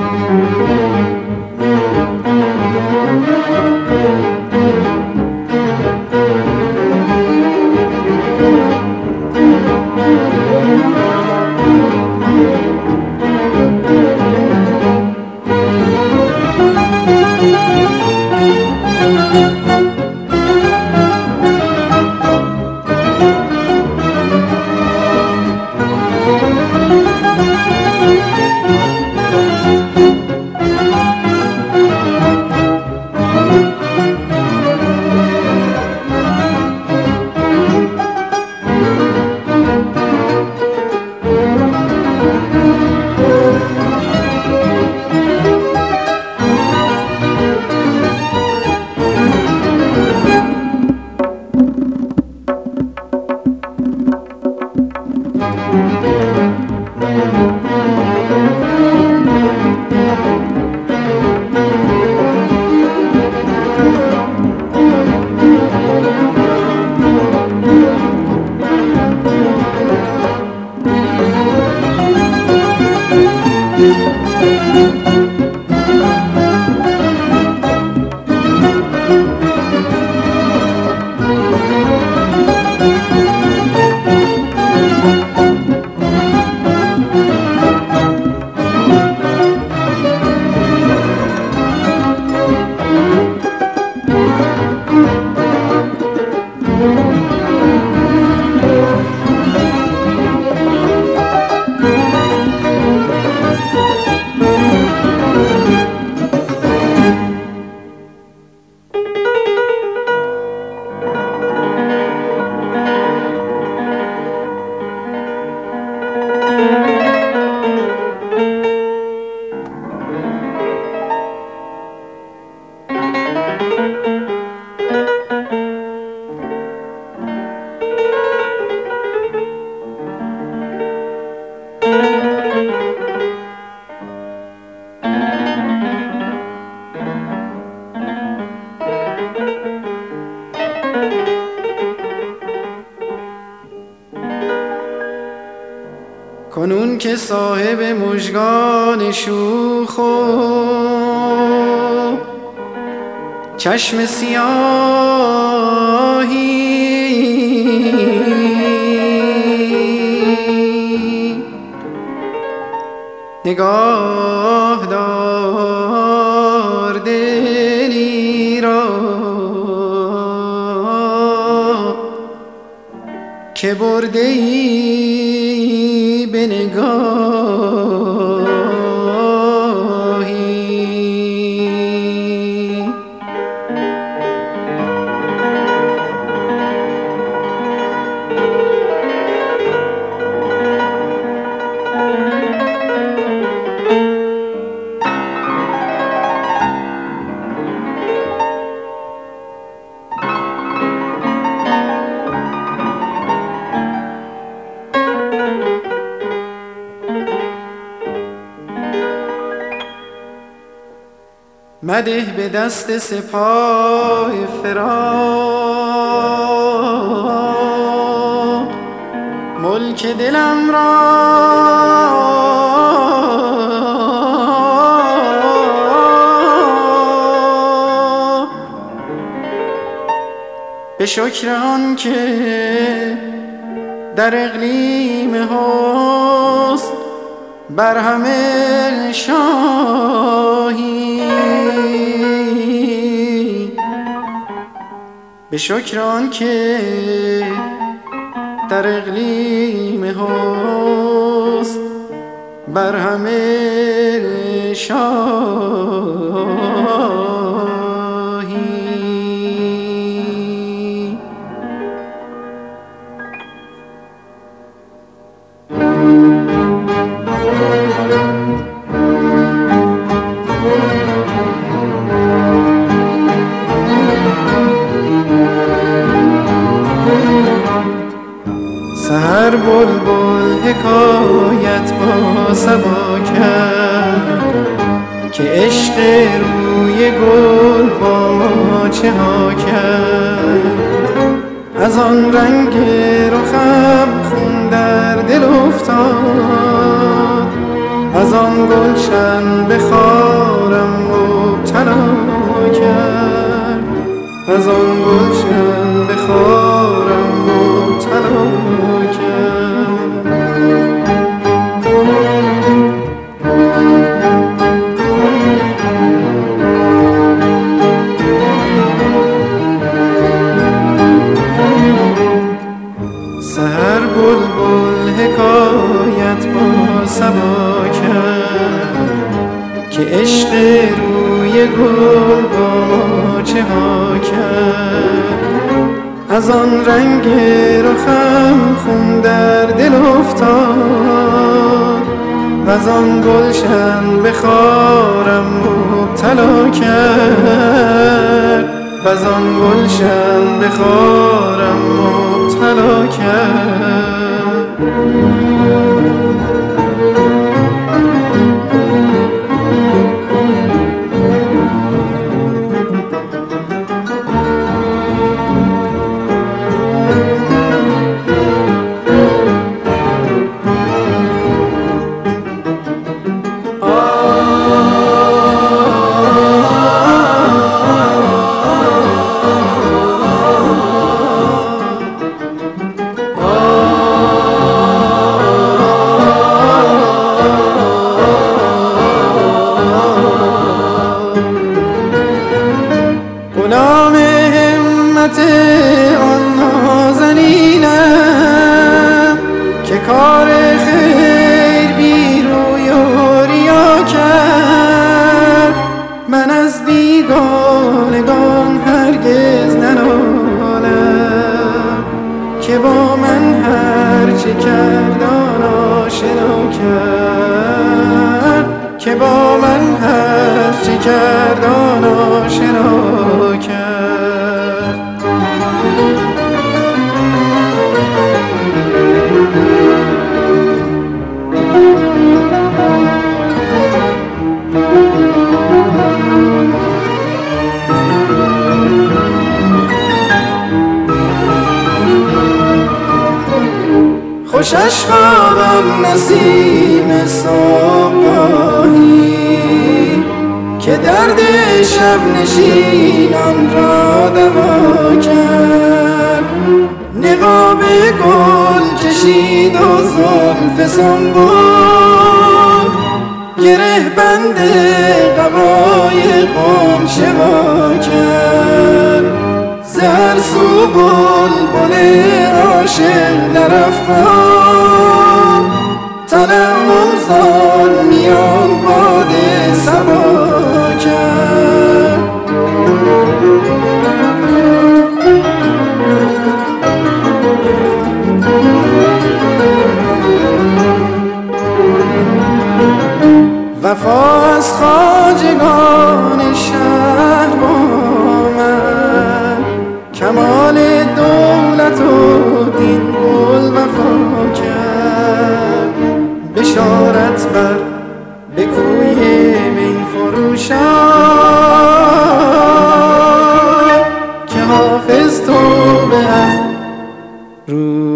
کنون که صاحب مژگان شوخ و چشم سیاهی نگاه دار دلی را که برده ای به نگاهی. مده به دست سپاه فراق ملک دلم را به شکر آن که در اقلیم حسن بر همه شاهی، به شکر آن که در اقلیم حسن بر همه شاهی. سحر بلبل حکایت با صبا کرد که عشق روی گل با ما چه ها کرد. از آن رنگ رخم خون در دل افتاد، از آن گلشن به خارم مبتلا کرد، از آن گلشن به خارم مبتلا کرد. سحر بلبل حکایت با صبا کرد که عشق روی گل با ما چه ها کرد. از آن رنگ رخم خون در دل افتاد، وز آن گلشن به خارم مبتلا کرد، وز آن گلشن به خارم مبتلا کرد. غلام همت آن نازنینم که کار خیر بی روی و ریا کرد. من از بیگانگان هرگز ننالم که با من هر چه کرد آن آشنا کرد، که با من هر چه کرد آن آشنا کرد. خوشش بادم نسیم صبحگاهی که درد شب نشینان را دوا کرد. نقاب گل کشید و زلف سنبل گره بند قبای غنچه وا کرد. ز هر سو بلبل عاشق درافکن، تنعم زان میان باد صبا کرد. وفا از خواجگان شهر با من، کمال دولت و دین گل وفا کرد. بشارت بر به کوی می فروشان که حافظ توبه از روی